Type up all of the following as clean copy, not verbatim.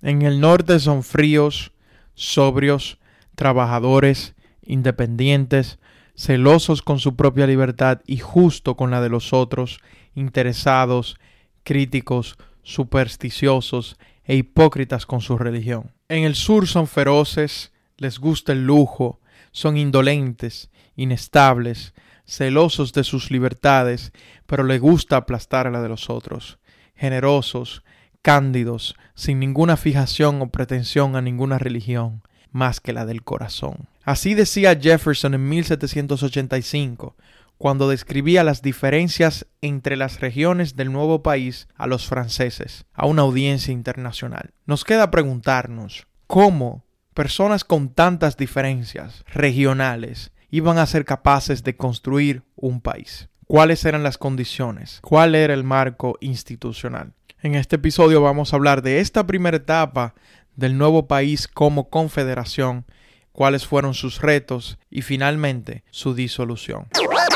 En el norte son fríos, sobrios, trabajadores, independientes, celosos con su propia libertad y justo con la de los otros, interesados, críticos, supersticiosos e hipócritas con su religión. En el sur son feroces, les gusta el lujo, son indolentes, inestables, celosos de sus libertades, pero les gusta aplastar a la de los otros, generosos, cándidos, sin ninguna fijación o pretensión a ninguna religión, más que la del corazón. Así decía Jefferson en 1785, cuando describía las diferencias entre las regiones del nuevo país a los franceses, a una audiencia internacional. Nos queda preguntarnos, ¿cómo personas con tantas diferencias regionales iban a ser capaces de construir un país? ¿Cuáles eran las condiciones? ¿Cuál era el marco institucional? En este episodio vamos a hablar de esta primera etapa del nuevo país como confederación, cuáles fueron sus retos y finalmente su disolución.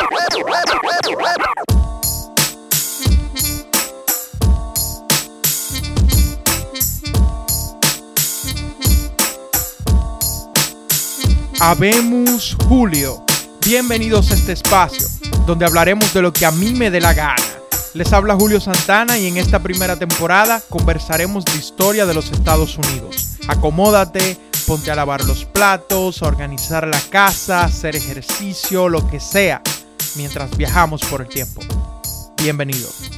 Habemus Julio. Bienvenidos a este espacio, donde hablaremos de lo que a mí me dé la gana. Les habla Julio Santana y en esta primera temporada conversaremos de historia de los Estados Unidos. Acomódate, ponte a lavar los platos, a organizar la casa, hacer ejercicio, lo que sea, mientras viajamos por el tiempo. Bienvenidos.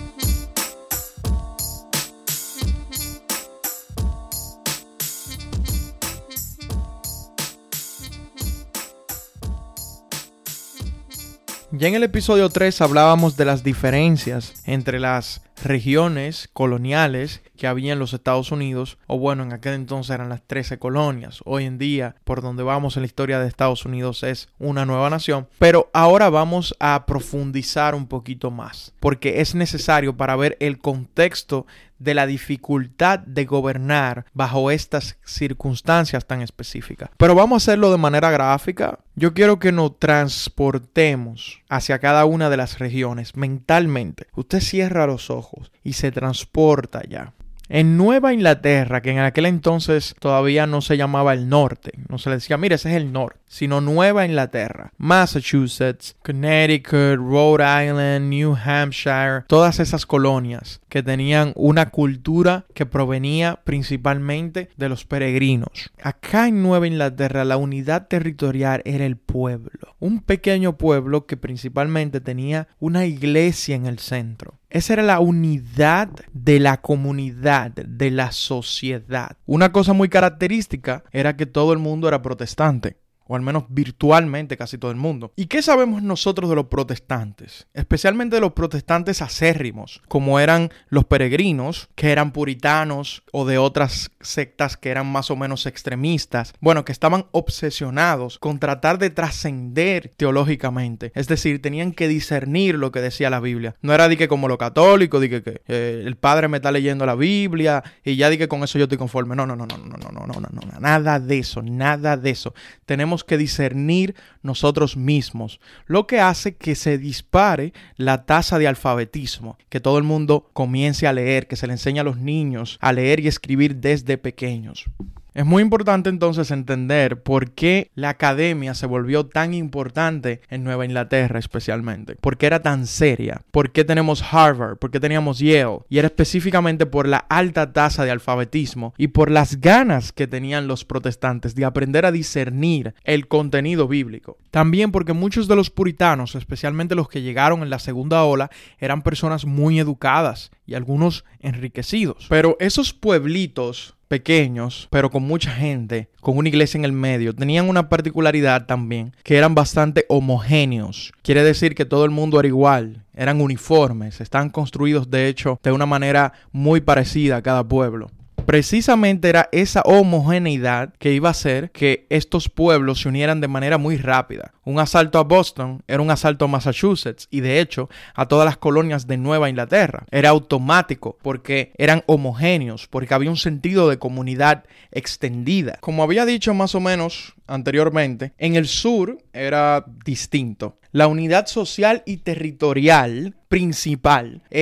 Ya en el episodio 3 hablábamos de las diferencias entre las regiones coloniales que había en los Estados Unidos, o bueno, en aquel entonces eran las 13 colonias. Hoy en día, por donde vamos en la historia de Estados Unidos, es una nueva nación. Pero ahora vamos a profundizar un poquito más, porque es necesario para ver el contexto de la dificultad de gobernar bajo estas circunstancias tan específicas. Pero vamos a hacerlo de manera gráfica. Yo quiero que nos transportemos hacia cada una de las regiones mentalmente. Usted cierra los ojos y se transporta ya. En Nueva Inglaterra, que en aquel entonces todavía no se llamaba el norte, no se le decía, mire, ese es el norte, sino Nueva Inglaterra, Massachusetts, Connecticut, Rhode Island, New Hampshire, todas esas colonias que tenían una cultura que provenía principalmente de los peregrinos. Acá en Nueva Inglaterra la unidad territorial era el pueblo, un pequeño pueblo que principalmente tenía una iglesia en el centro. Esa era la unidad de la comunidad, de la sociedad. Una cosa muy característica era que todo el mundo era protestante, o al menos virtualmente casi todo el mundo. ¿Y qué sabemos nosotros de los protestantes? Especialmente de los protestantes acérrimos, como eran los peregrinos, que eran puritanos, o de otras sectas que eran más o menos extremistas. Bueno, que estaban obsesionados con tratar de trascender teológicamente. Es decir, tenían que discernir lo que decía la Biblia. No era de que como los católicos, de que el padre me está leyendo la Biblia y ya de que con eso yo estoy conforme. No. Nada de eso. Tenemos que discernir nosotros mismos, lo que hace que se dispare la tasa de alfabetismo, que todo el mundo comience a leer, que se le enseñe a los niños a leer y escribir desde pequeños. Es muy importante entonces entender por qué la academia se volvió tan importante en Nueva Inglaterra especialmente. ¿Por qué era tan seria? ¿Por qué tenemos Harvard? ¿Por qué teníamos Yale? Y era específicamente por la alta tasa de alfabetismo y por las ganas que tenían los protestantes de aprender a discernir el contenido bíblico. También porque muchos de los puritanos, especialmente los que llegaron en la segunda ola, eran personas muy educadas y algunos enriquecidos. Pero esos pueblitos pequeños, pero con mucha gente, con una iglesia en el medio, tenían una particularidad también, que eran bastante homogéneos. Quiere decir que todo el mundo era igual, eran uniformes, estaban construidos de hecho de una manera muy parecida a cada pueblo. Precisamente era esa homogeneidad que iba a hacer que estos pueblos se unieran de manera muy rápida. Un asalto a Boston era un asalto a Massachusetts y de hecho a todas las colonias de Nueva Inglaterra. Era automático porque eran homogéneos, porque había un sentido de comunidad extendida. Como había dicho más o menos anteriormente, en el sur era distinto. La unidad social y territorial principal era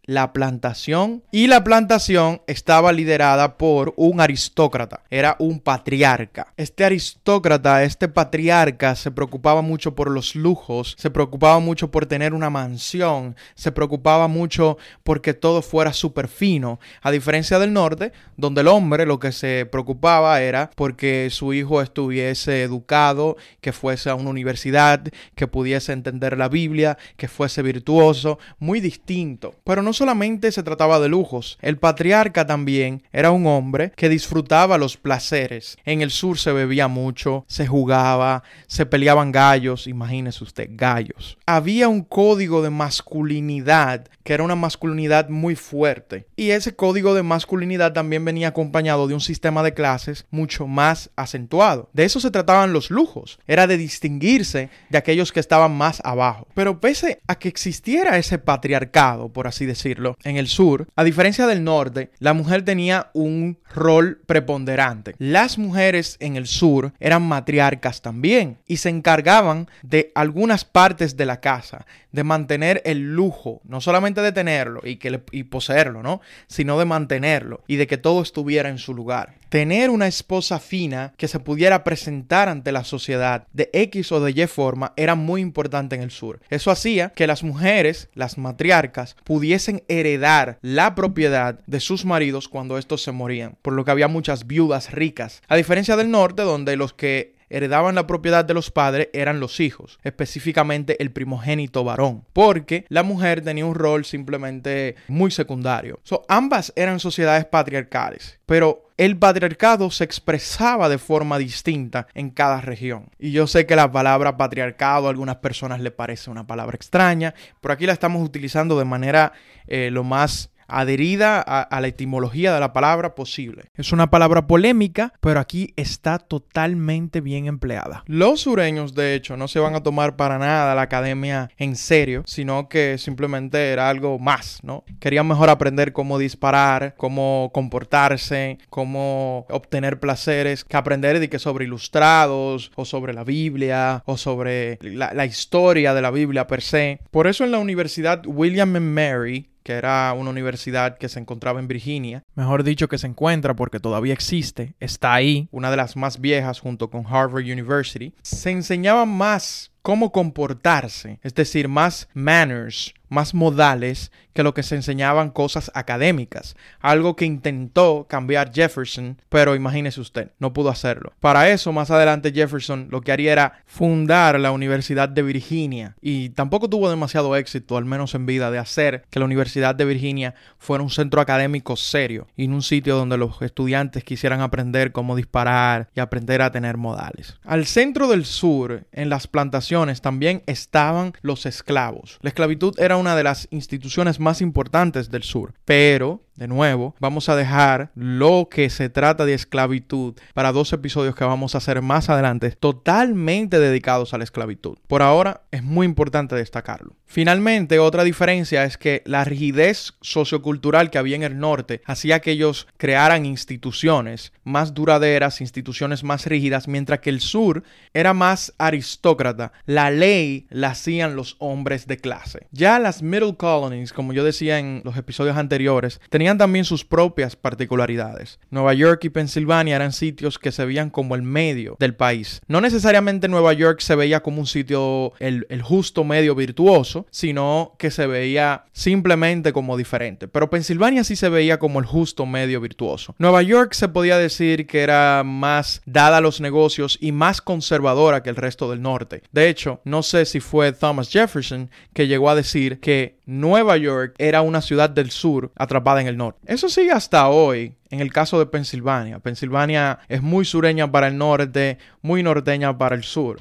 la plantación, y la plantación estaba liderada por un aristócrata, era un patriarca. Este aristócrata, este patriarca, se preocupaba mucho por los lujos, se preocupaba mucho por tener una mansión, se preocupaba mucho porque todo fuera súper fino, a diferencia del norte, donde el hombre lo que se preocupaba era porque su hijo estuviese educado, que fuese a una universidad, que pudiese entender la Biblia, que fuese virtuoso, muy distinto. Pero no solamente se trataba de lujos, el patriarca también era un hombre que disfrutaba los placeres. En el sur se bebía mucho, se jugaba, se peleaban gallos, imagínese usted, gallos. Había un código de masculinidad que era una masculinidad muy fuerte, y ese código de masculinidad también venía acompañado de un sistema de clases mucho más acentuado. De eso se trataban los lujos, era de distinguirse de aquellos que estaban más abajo. Pero pese a que existiera ese patriarcado, por así decirlo, en el sur, a diferencia del norte, la mujer tenía un rol preponderante. Las mujeres en el sur eran matriarcas también y se encargaban de algunas partes de la casa, de mantener el lujo, no solamente de tenerlo y poseerlo, ¿no? Sino de mantenerlo y de que todo estuviera en su lugar. Tener una esposa fina que se pudiera presentar ante la sociedad de X o de Y forma era muy importante en el sur. Eso hacía que las mujeres, las matriarcas, pudiesen heredar la propiedad de sus maridos cuando estos se morían, por lo que había muchas viudas ricas, a diferencia del norte, donde los que heredaban la propiedad de los padres eran los hijos, específicamente el primogénito varón, porque la mujer tenía un rol simplemente muy secundario. Ambas eran sociedades patriarcales, pero el patriarcado se expresaba de forma distinta en cada región. Y yo sé que la palabra patriarcado a algunas personas les parece una palabra extraña, pero aquí la estamos utilizando de manera lo más adherida a la etimología de la palabra posible. Es una palabra polémica, pero aquí está totalmente bien empleada. Los sureños, de hecho, no se van a tomar para nada la academia en serio, sino que simplemente era algo más, ¿no? Querían mejor aprender cómo disparar, cómo comportarse, cómo obtener placeres, que aprender de que sobre ilustrados, o sobre la Biblia, o sobre la historia de la Biblia per se. Por eso en la Universidad William & Mary, que era una universidad que se encontraba en Virginia, mejor dicho que se encuentra porque todavía existe, está ahí, una de las más viejas junto con Harvard University, se enseñaba más cómo comportarse, es decir, más manners, más modales que lo que se enseñaban cosas académicas, algo que intentó cambiar Jefferson, pero imagínese usted, no pudo hacerlo. Para eso, más adelante Jefferson lo que haría era fundar la Universidad de Virginia, y tampoco tuvo demasiado éxito, al menos en vida, de hacer que la Universidad de Virginia fuera un centro académico serio y no un sitio donde los estudiantes quisieran aprender cómo disparar y aprender a tener modales. Al centro del sur, en las plantaciones, también estaban los esclavos. La esclavitud era una de las instituciones más importantes del sur, pero de nuevo, vamos a dejar lo que se trata de esclavitud para 2 episodios que vamos a hacer más adelante, totalmente dedicados a la esclavitud. Por ahora, es muy importante destacarlo. Finalmente, otra diferencia es que la rigidez sociocultural que había en el norte hacía que ellos crearan instituciones más duraderas, instituciones más rígidas, mientras que el sur era más aristócrata. La ley la hacían los hombres de clase. Ya las Middle Colonies, como yo decía en los episodios anteriores, tenían también sus propias particularidades. Nueva York y Pensilvania eran sitios que se veían como el medio del país. No necesariamente Nueva York se veía como un sitio, el justo medio virtuoso, sino que se veía simplemente como diferente. Pero Pensilvania sí se veía como el justo medio virtuoso. Nueva York se podía decir que era más dada a los negocios y más conservadora que el resto del norte. De hecho, no sé si fue Thomas Jefferson que llegó a decir que Nueva York era una ciudad del sur atrapada en el norte. Eso sigue hasta hoy en el caso de Pensilvania. Pensilvania es muy sureña para el norte, muy norteña para el sur.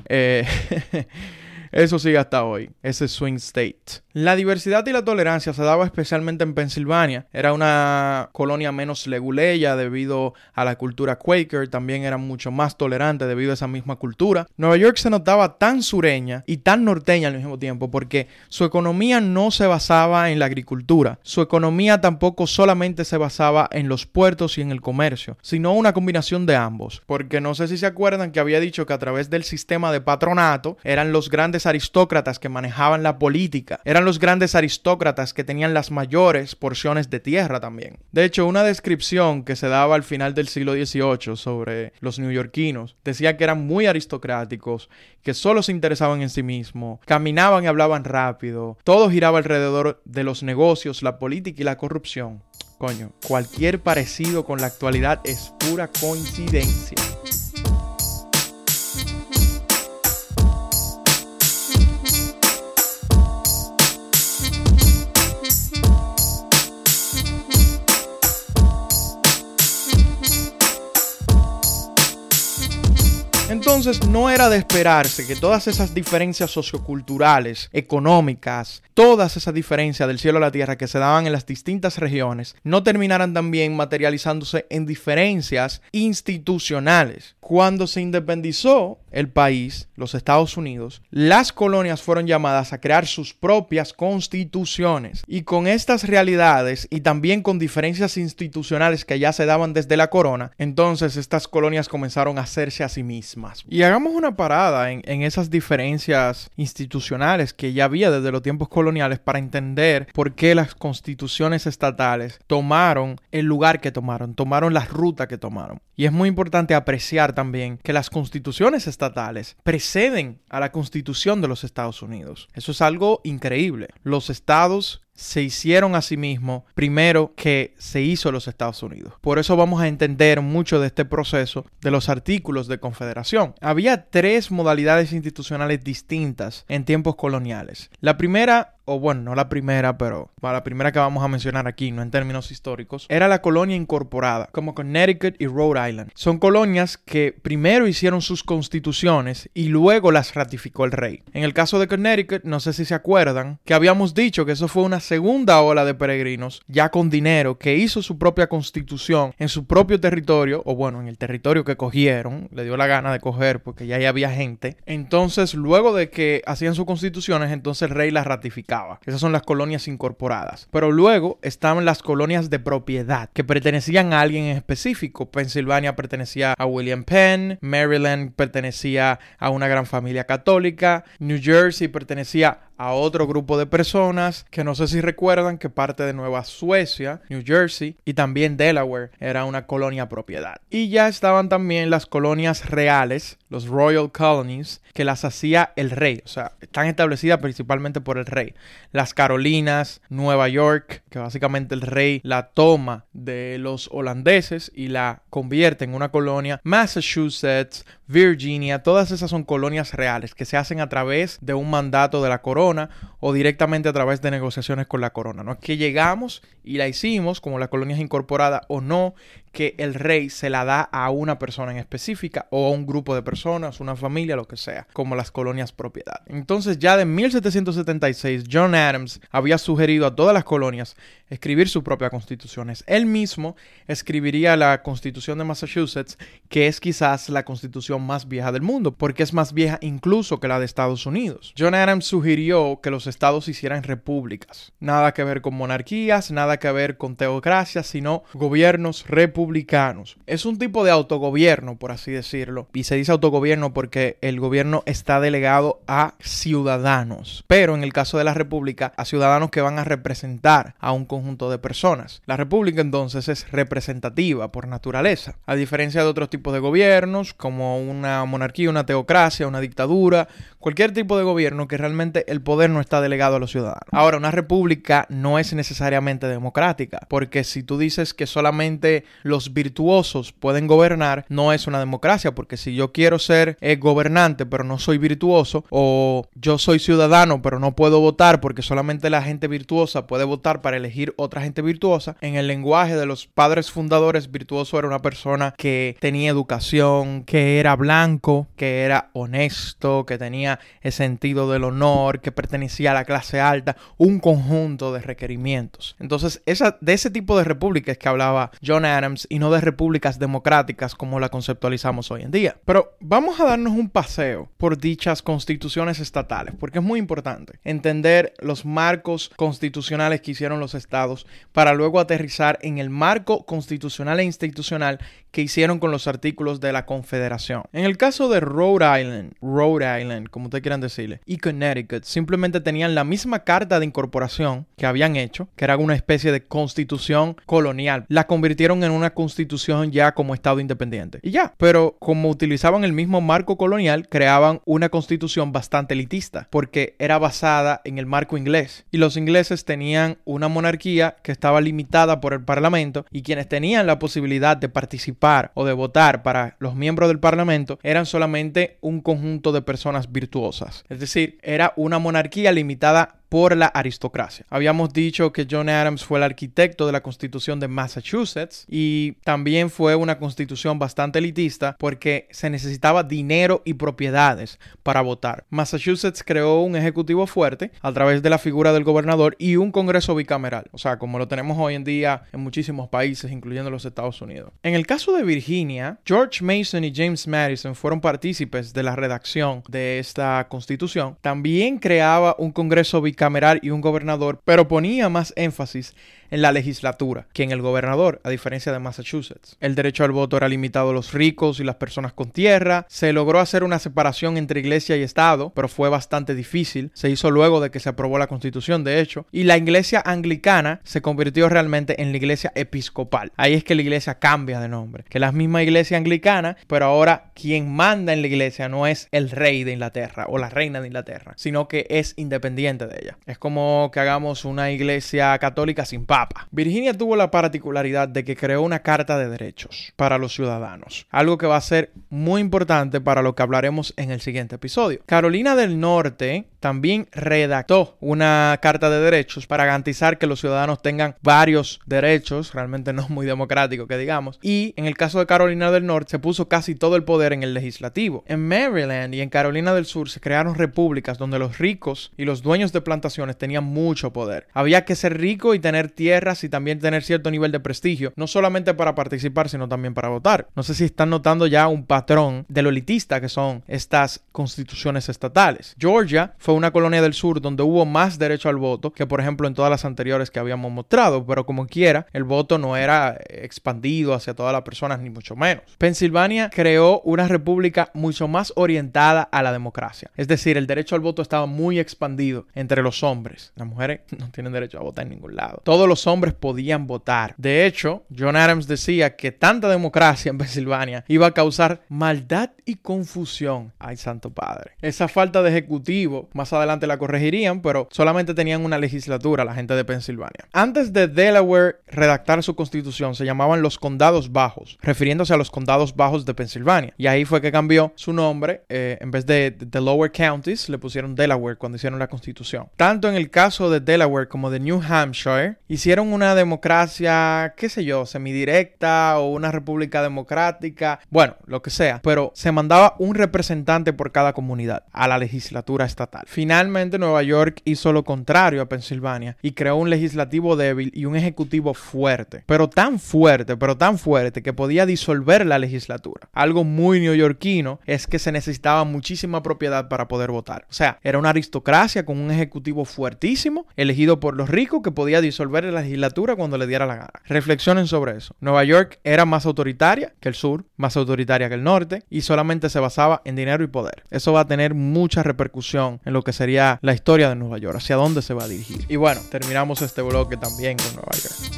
Eso sigue hasta hoy, ese swing state. La diversidad y la tolerancia se daba especialmente en Pensilvania. Era una colonia menos leguleya debido a la cultura Quaker. También era mucho más tolerante debido a esa misma cultura. Nueva York se notaba tan sureña y tan norteña al mismo tiempo porque su economía no se basaba en la agricultura. Su economía tampoco solamente se basaba en los puertos y en el comercio, sino una combinación de ambos. Porque no sé si se acuerdan que había dicho que a través del sistema de patronato eran los grandes grandes aristócratas que manejaban la política. Eran los grandes aristócratas que tenían las mayores porciones de tierra también. De hecho, una descripción que se daba al final del siglo XVIII sobre los neoyorquinos decía que eran muy aristocráticos, que solo se interesaban en sí mismos, caminaban y hablaban rápido, todo giraba alrededor de los negocios, la política y la corrupción. Coño, cualquier parecido con la actualidad es pura coincidencia. Entonces no era de esperarse que todas esas diferencias socioculturales, económicas, todas esas diferencias del cielo a la tierra que se daban en las distintas regiones no terminaran también materializándose en diferencias institucionales. Cuando se independizó el país, los Estados Unidos, las colonias fueron llamadas a crear sus propias constituciones. Y con estas realidades y también con diferencias institucionales que ya se daban desde la corona, entonces estas colonias comenzaron a hacerse a sí mismas. Y hagamos una parada en esas diferencias institucionales que ya había desde los tiempos coloniales para entender por qué las constituciones estatales tomaron el lugar que tomaron la ruta que tomaron. Y es muy importante apreciar también que las constituciones estatales preceden a la Constitución de los Estados Unidos. Eso es algo increíble. Los estados se hicieron a sí mismos primero que se hizo los Estados Unidos. Por eso vamos a entender mucho de este proceso de los artículos de confederación. Había 3 modalidades institucionales distintas en tiempos coloniales. La primera, o bueno, no la primera, pero la primera que vamos a mencionar aquí, no en términos históricos, era la colonia incorporada, como Connecticut y Rhode Island. Son colonias que primero hicieron sus constituciones y luego las ratificó el rey. En el caso de Connecticut, no sé si se acuerdan, que habíamos dicho que eso fue una segunda ola de peregrinos, ya con dinero, que hizo su propia constitución en su propio territorio, o bueno, en el territorio que cogieron, le dio la gana de coger porque ya había gente. Entonces, luego de que hacían sus constituciones, entonces el rey las ratificaba. Esas son las colonias incorporadas. Pero luego estaban las colonias de propiedad, que pertenecían a alguien en específico. Pensilvania pertenecía a William Penn, Maryland pertenecía a una gran familia católica, New Jersey pertenecía a otro grupo de personas que no sé si recuerdan que parte de Nueva Suecia, New Jersey y también Delaware era una colonia propiedad. Y ya estaban también las colonias reales, los Royal Colonies, que las hacía el rey, o sea, están establecidas principalmente por el rey. Las Carolinas, Nueva York, que básicamente el rey la toma de los holandeses y la convierte en una colonia. Massachusetts, Virginia, todas esas son colonias reales que se hacen a través de un mandato de la corona o directamente a través de negociaciones con la corona. No es que llegamos y la hicimos como las colonias incorporadas o no, que el rey se la da a una persona en específica o a un grupo de personas, una familia, lo que sea, como las colonias propiedad. Entonces ya de 1776 John Adams había sugerido a todas las colonias escribir sus propias constituciones. Él mismo escribiría la Constitución de Massachusetts, que es quizás la constitución más vieja del mundo, porque es más vieja incluso que la de Estados Unidos. John Adams sugirió que los estados hicieran repúblicas. Nada que ver con monarquías, nada que ver con teocracias, sino gobiernos republicanos. Es un tipo de autogobierno, por así decirlo. Y se dice autogobierno porque el gobierno está delegado a ciudadanos. Pero en el caso de la república, a ciudadanos que van a representar a un conjunto de personas. La república entonces es representativa por naturaleza. A diferencia de otros tipos de gobiernos, como una monarquía, una teocracia, una dictadura, cualquier tipo de gobierno que realmente el poder no está delegado a los ciudadanos. Ahora, una república no es necesariamente democrática, porque si tú dices que solamente los virtuosos pueden gobernar, no es una democracia, porque si yo quiero ser gobernante pero no soy virtuoso, o yo soy ciudadano pero no puedo votar porque solamente la gente virtuosa puede votar para elegir otra gente virtuosa, en el lenguaje de los padres fundadores, virtuoso era una persona que tenía educación, que era blanco, que era honesto, que tenía el sentido del honor, que pertenecía a la clase alta, un conjunto de requerimientos. Entonces, de ese tipo de república es que hablaba John Adams Adams y no de repúblicas democráticas como la conceptualizamos hoy en día. Pero vamos a darnos un paseo por dichas constituciones estatales, porque es muy importante entender los marcos constitucionales que hicieron los estados para luego aterrizar en el marco constitucional e institucional que hicieron con los artículos de la Confederación. En el caso de Rhode Island, como ustedes quieran decirle, y Connecticut, simplemente tenían la misma carta de incorporación que habían hecho, que era una especie de constitución colonial. La convirtieron en una constitución ya como estado independiente. Y ya, pero como utilizaban el mismo marco colonial, creaban una constitución bastante elitista, porque era basada en el marco inglés. Y los ingleses tenían una monarquía que estaba limitada por el parlamento, y quienes tenían la posibilidad de participar o de votar para los miembros del parlamento eran solamente un conjunto de personas virtuosas. Es decir, era una monarquía limitada por la aristocracia. Habíamos dicho que John Adams fue el arquitecto de la Constitución de Massachusetts y también fue una constitución bastante elitista porque se necesitaba dinero y propiedades para votar. Massachusetts creó un ejecutivo fuerte a través de la figura del gobernador y un congreso bicameral, o sea, como lo tenemos hoy en día en muchísimos países, incluyendo los Estados Unidos. En el caso de Virginia, George Mason y James Madison fueron partícipes de la redacción de esta constitución. También creaba un congreso bicameral y un gobernador, pero ponía más énfasis en la legislatura que en el gobernador, a diferencia de Massachusetts. El derecho al voto era limitado a los ricos y las personas con tierra. Se logró hacer una separación entre iglesia y estado, pero fue bastante difícil. Se hizo luego de que se aprobó la Constitución, de hecho. Y la iglesia anglicana se convirtió realmente en la iglesia episcopal. Ahí es que la iglesia cambia de nombre, que es la misma iglesia anglicana, pero ahora quien manda en la iglesia no es el rey de Inglaterra o la reina de Inglaterra, sino que es independiente de ella. Es como que hagamos una iglesia católica sin papa. Virginia tuvo la particularidad de que creó una carta de derechos para los ciudadanos, algo que va a ser muy importante para lo que hablaremos en el siguiente episodio. Carolina del Norte también redactó una carta de derechos para garantizar que los ciudadanos tengan varios derechos, realmente no muy democrático que digamos, y en el caso de Carolina del Norte se puso casi todo el poder en el legislativo. En Maryland y en Carolina del Sur se crearon repúblicas donde los ricos y los dueños de plantaciones tenían mucho poder. Había que ser rico y tener tierras y también tener cierto nivel de prestigio, no solamente para participar, sino también para votar. No sé si están notando ya un patrón de lo elitista que son estas constituciones estatales. Georgia fue una colonia del sur donde hubo más derecho al voto que, por ejemplo, en todas las anteriores que habíamos mostrado, pero como quiera, el voto no era expandido hacia todas las personas, ni mucho menos. Pensilvania creó una república mucho más orientada a la democracia. Es decir, el derecho al voto estaba muy expandido entre los hombres. Las mujeres no tienen derecho a votar en ningún lado. Todos los hombres podían votar. De hecho, John Adams decía que tanta democracia en Pensilvania iba a causar maldad y confusión. Ay, santo padre. Esa falta de ejecutivo, más adelante la corregirían, pero solamente tenían una legislatura la gente de Pensilvania. Antes de Delaware redactar su constitución, se llamaban los condados bajos, refiriéndose a los condados bajos de Pensilvania. Y ahí fue que cambió su nombre. En vez de The Lower Counties, le pusieron Delaware cuando hicieron la constitución. Tanto en el caso de Delaware como de New Hampshire, hicieron una democracia, qué sé yo, semidirecta o una república democrática, bueno, lo que sea, pero se mandaba un representante por cada comunidad a la legislatura estatal. Finalmente, Nueva York hizo lo contrario a Pensilvania y creó un legislativo débil y un ejecutivo fuerte, pero tan fuerte que podía disolver la legislatura. Algo muy neoyorquino es que se necesitaba muchísima propiedad para poder votar. O sea, era una aristocracia con un ejecutivo fuertísimo, elegido por los ricos, que podía disolver la legislatura cuando le diera la gana. Reflexionen sobre eso. Nueva York era más autoritaria que el sur, más autoritaria que el norte, y solamente se basaba en dinero y poder. Eso va a tener mucha repercusión en lo que sería la historia de Nueva York, hacia dónde se va a dirigir. Y bueno, terminamos este bloque también con Nueva York.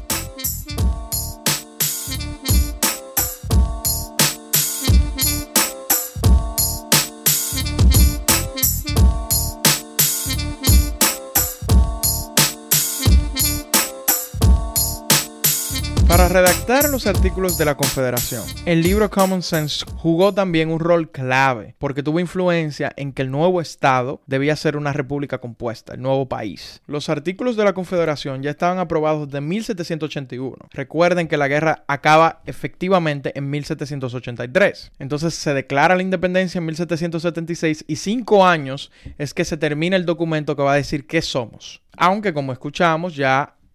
Para redactar los artículos de la Confederación, el libro Common Sense jugó también un rol clave porque tuvo influencia en que el nuevo estado debía ser una república compuesta, el nuevo país. Los artículos de la Confederación ya estaban aprobados desde 1781. Recuerden que la guerra acaba efectivamente en 1783. Entonces se declara la independencia en 1776 y 5 años es que se termina el documento que va a decir qué somos. Aunque, como escuchamos, ya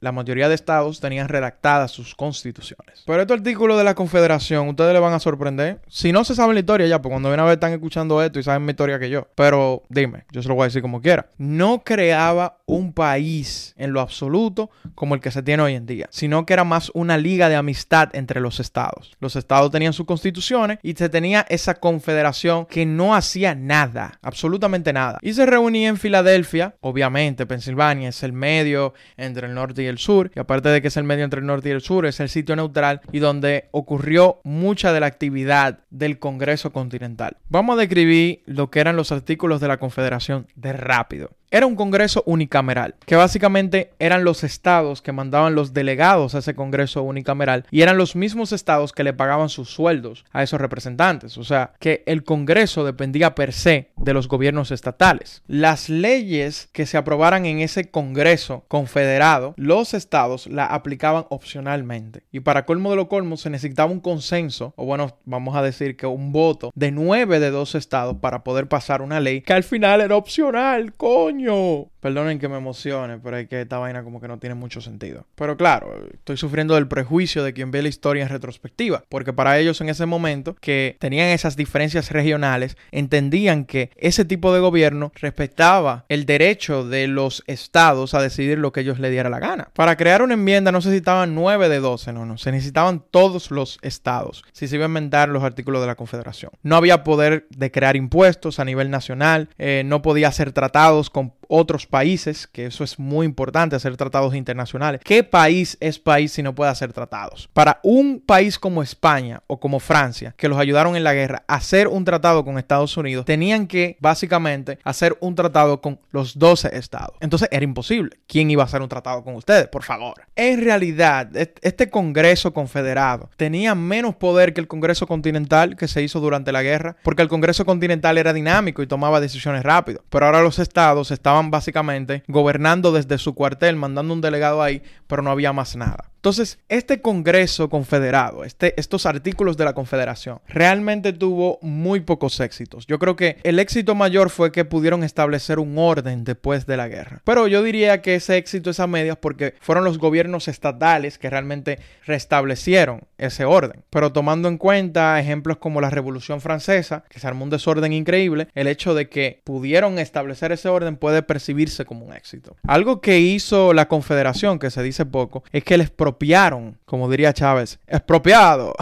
la mayoría de estados tenían redactadas sus constituciones. Pero este artículo de la Confederación, ustedes le van a sorprender. Si no se saben la historia ya, pues cuando vienen a ver están escuchando esto y saben mi historia que yo. Pero dime, yo se lo voy a decir como quiera. No creaba un país en lo absoluto como el que se tiene hoy en día, sino que era más una liga de amistad entre los estados. Los estados tenían sus constituciones y se tenía esa confederación que no hacía nada, absolutamente nada. Y se reunía en Filadelfia. Obviamente, Pensilvania es el medio entre el norte y el sur. Y aparte de que es el medio entre el norte y el sur, es el sitio neutral y donde ocurrió mucha de la actividad del Congreso Continental. Vamos a describir lo que eran los artículos de la Confederación de rápido. Era un congreso unicameral, que básicamente eran los estados que mandaban los delegados a ese congreso unicameral y eran los mismos estados que le pagaban sus sueldos a esos representantes. O sea, que el congreso dependía per se de los gobiernos estatales. Las leyes que se aprobaran en ese congreso confederado, los estados la aplicaban opcionalmente. Y para colmo de lo colmo se necesitaba un consenso, o bueno, vamos a decir que un voto de 9 de 2 estados para poder pasar una ley que al final era opcional, coño. Perdonen que me emocione, pero es que esta vaina como que no tiene mucho sentido. Pero claro, estoy sufriendo del prejuicio de quien ve la historia en retrospectiva, porque para ellos en ese momento que tenían esas diferencias regionales, entendían que ese tipo de gobierno respetaba el derecho de los estados a decidir lo que ellos le diera la gana. Para crear una enmienda no se necesitaban 9 de 12, no, se necesitaban todos los estados, si se iba a inventar los artículos de la Confederación. No había poder de crear impuestos a nivel nacional, no podía hacer tratados con otros países, que eso es muy importante, hacer tratados internacionales. ¿Qué país es país si no puede hacer tratados? Para un país como España o como Francia, que los ayudaron en la guerra, hacer un tratado con Estados Unidos, tenían que básicamente hacer un tratado con los 12 estados. Entonces era imposible. ¿Quién iba a hacer un tratado con ustedes? Por favor. En realidad, este Congreso Confederado tenía menos poder que el Congreso Continental que se hizo durante la guerra, porque el Congreso Continental era dinámico y tomaba decisiones rápido. Pero ahora los estados estaban básicamente gobernando desde su cuartel, mandando un delegado ahí, pero no había más nada. Entonces, este Congreso Confederado, estos artículos de la Confederación, realmente tuvo muy pocos éxitos. Yo creo que el éxito mayor fue que pudieron establecer un orden después de la guerra. Pero yo diría que ese éxito es a medias porque fueron los gobiernos estatales que realmente restablecieron ese orden. Pero tomando en cuenta ejemplos como la Revolución Francesa, que se armó un desorden increíble, el hecho de que pudieron establecer ese orden puede percibirse como un éxito. Algo que hizo la Confederación, que se dice poco, es que les expropiaron, como diría Chávez, expropiado.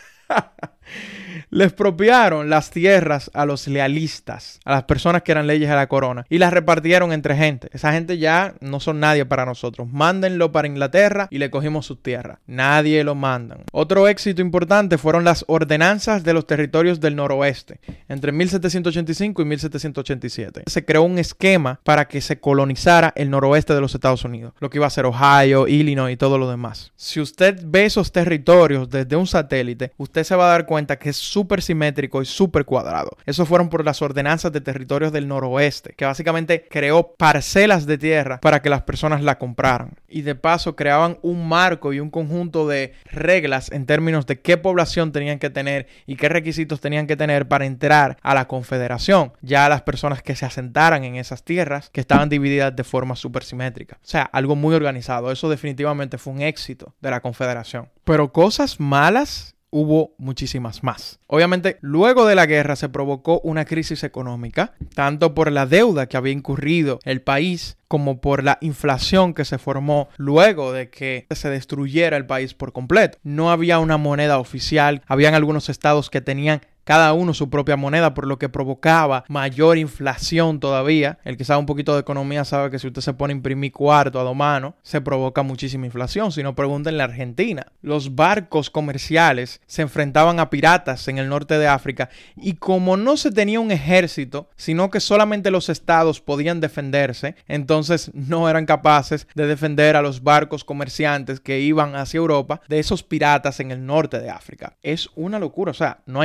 Le expropiaron las tierras a los lealistas, a las personas que eran leyes de la corona, y las repartieron entre gente. Esa gente ya no son nadie para nosotros. Mándenlo para Inglaterra y le cogimos sus tierras. Nadie lo mandan. Otro éxito importante fueron las ordenanzas de los territorios del noroeste. Entre 1785 y 1787 se creó un esquema para que se colonizara el noroeste de los Estados Unidos, lo que iba a ser Ohio, Illinois y todo lo demás. Si usted ve esos territorios desde un satélite, usted se va a dar cuenta que es súper simétrico y súper cuadrado. Eso fueron por las ordenanzas de territorios del noroeste, que básicamente creó parcelas de tierra para que las personas la compraran. Y de paso creaban un marco y un conjunto de reglas en términos de qué población tenían que tener y qué requisitos tenían que tener para entrar a la Confederación. Ya las personas que se asentaran en esas tierras que estaban divididas de forma súper simétrica. O sea, algo muy organizado. Eso definitivamente fue un éxito de la Confederación. Pero cosas malas hubo muchísimas más. Obviamente, luego de la guerra se provocó una crisis económica, tanto por la deuda que había incurrido el país, como por la inflación que se formó luego de que se destruyera el país por completo. No había una moneda oficial, habían algunos estados que tenían cada uno su propia moneda, por lo que provocaba mayor inflación todavía. El que sabe un poquito de economía sabe que si usted se pone a imprimir cuarto a dos manos, se provoca muchísima inflación. Si no, pregunten en la Argentina. Los barcos comerciales se enfrentaban a piratas en el norte de África y como no se tenía un ejército, sino que solamente los estados podían defenderse, entonces no eran capaces de defender a los barcos comerciantes que iban hacia Europa de esos piratas en el norte de África. Es una locura, o sea, no hay nada que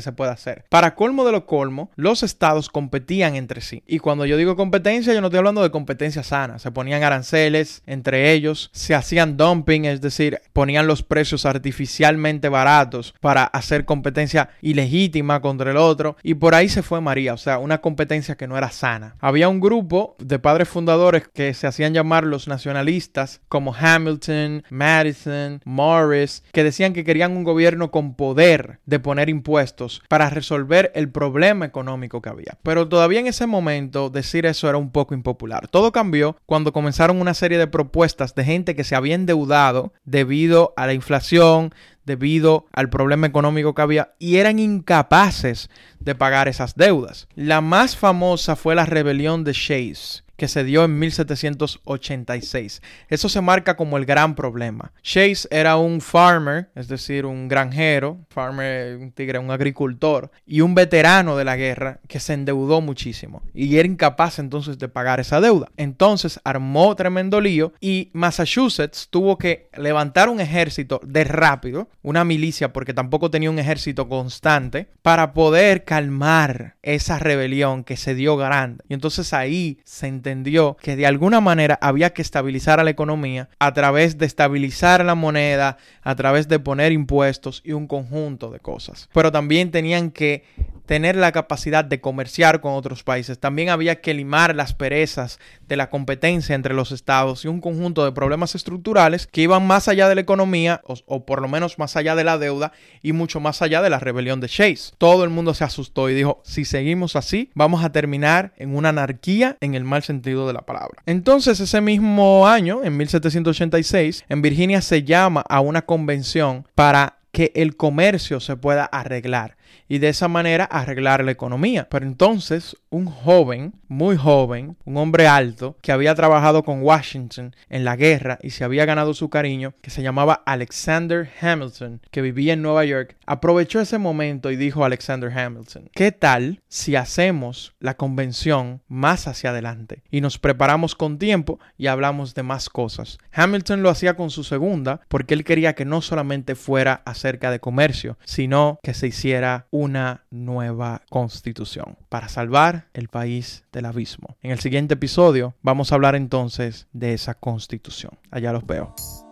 se puede hacer. Para colmo de lo colmo, los estados competían entre sí. Y cuando yo digo competencia, yo no estoy hablando de competencia sana. Se ponían aranceles entre ellos, se hacían dumping, es decir, ponían los precios artificialmente baratos para hacer competencia ilegítima contra el otro. Y por ahí se fue María, o sea, una competencia que no era sana. Había un grupo de padres fundadores que se hacían llamar los nacionalistas, como Hamilton, Madison, Morris, que decían que querían un gobierno con poder de poner impuestos para resolver el problema económico que había. Pero todavía en ese momento decir eso era un poco impopular. Todo cambió cuando comenzaron una serie de propuestas de gente que se había endeudado debido a la inflación, debido al problema económico que había, y eran incapaces de pagar esas deudas. La más famosa fue la rebelión de Shays, que se dio en 1786. Eso se marca como el gran problema. Shays era un farmer, es decir, un granjero, farmer, un tigre, un agricultor, y un veterano de la guerra que se endeudó muchísimo y era incapaz entonces de pagar esa deuda. Entonces armó tremendo lío y Massachusetts tuvo que levantar un ejército de rápido, una milicia, porque tampoco tenía un ejército constante, para poder calmar esa rebelión que se dio grande. Y entonces ahí se entendió que de alguna manera había que estabilizar a la economía a través de estabilizar la moneda, a través de poner impuestos y un conjunto de cosas. Pero también tenían que tener la capacidad de comerciar con otros países. También había que limar las perezas de la competencia entre los estados y un conjunto de problemas estructurales que iban más allá de la economía o por lo menos más allá de la deuda y mucho más allá de la rebelión de Shays. Todo el mundo se asustó y dijo, si seguimos así, vamos a terminar en una anarquía en el mal sentido de la palabra. Entonces, ese mismo año, en 1786, en Virginia se llama a una convención para que el comercio se pueda arreglar y de esa manera arreglar la economía. Pero entonces un joven, muy joven, un hombre alto que había trabajado con Washington en la guerra y se había ganado su cariño, que se llamaba Alexander Hamilton, que vivía en Nueva York, aprovechó ese momento y dijo a Alexander Hamilton, ¿qué tal si hacemos la convención más hacia adelante y nos preparamos con tiempo y hablamos de más cosas? Hamilton lo hacía con su segunda porque él quería que no solamente fuera acerca de comercio, sino que se hiciera una nueva constitución para salvar el país del abismo. En el siguiente episodio vamos a hablar entonces de esa constitución. Allá los veo.